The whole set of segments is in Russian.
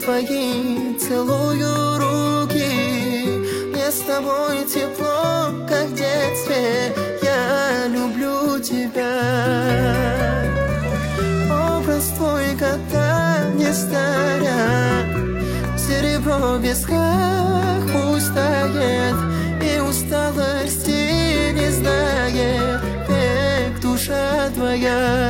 твои целую руки. Мне с тобой тепло, как в детстве. Я люблю тебя. Образ твой кота не старят. Серебро в висках пусть тает, и усталости не знает век душа твоя.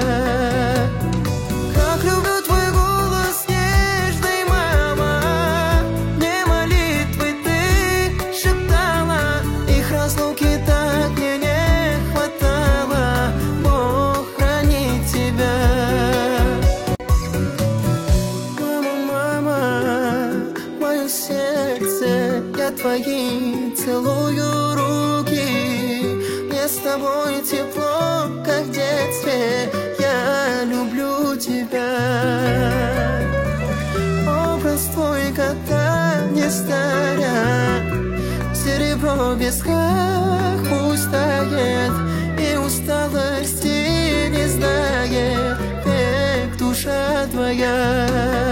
Как люблю твой голос нежный, мама. Мне молитвы ты шептала, их разлуки так мне не хватало. Бог хранит тебя. Сердце, я твои целую руки. Мне с тобой тепло, как в детстве. Я люблю тебя. Образ твой кота не старят. Серебро в висках пусть тает, и усталости не знает век душа твоя.